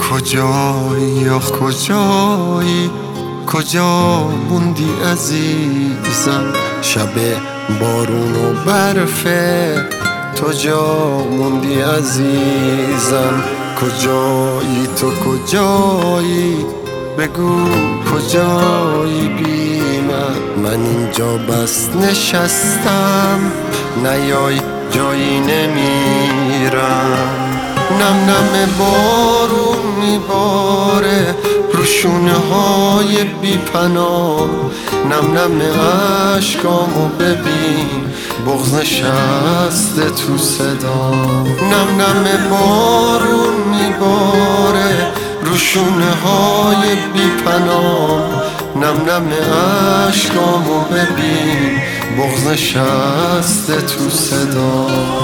کجایی یا کجایی، کجا موندی عزیزم؟ شب بارون و برفه تو جا موندی عزیزم. کجایی تو کجایی، بگو کجایی بی من اینجا بس نشستم، نیای جایی نمیرم. نم نم بارون میباره رو شونه های بی پناه، نم نم عشقامو ببین بغض نشسته تو صدا. نم نم بارون میباره رو شونه های بی پناه، نم نم عشقامو ببین بغض نشسته تو صدا.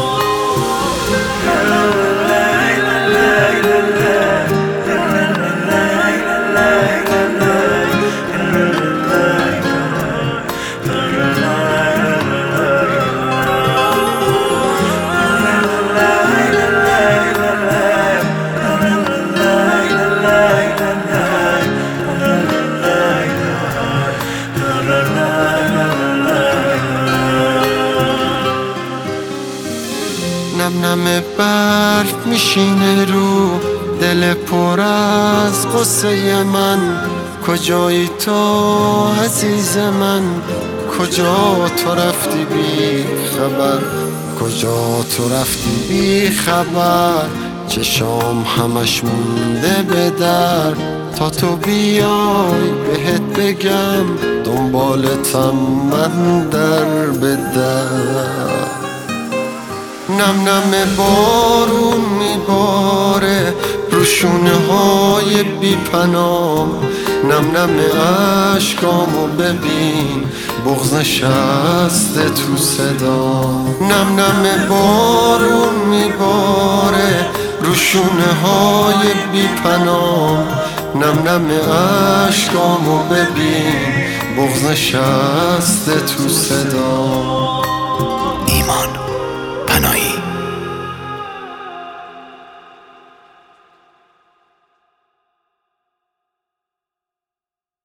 نم نم برف میشینه رو دل پر از قصه من. کجایی تو عزیز من، کجا تو رفتی بی خبر، کجا تو رفتی بی خبر؟ چشام همش مونده به در، تا تو بیای بهت بگم دنبالتم من در به در. نم نم بارون میباره رو شونه های بی پناه، نم نم عشقامو ببین بغض نشسته تو صدا. نم نم بارون میباره رو شونه های بی پناه، نم نم عشقامو ببین بغض نشسته تو صدا. ایمان پناهی.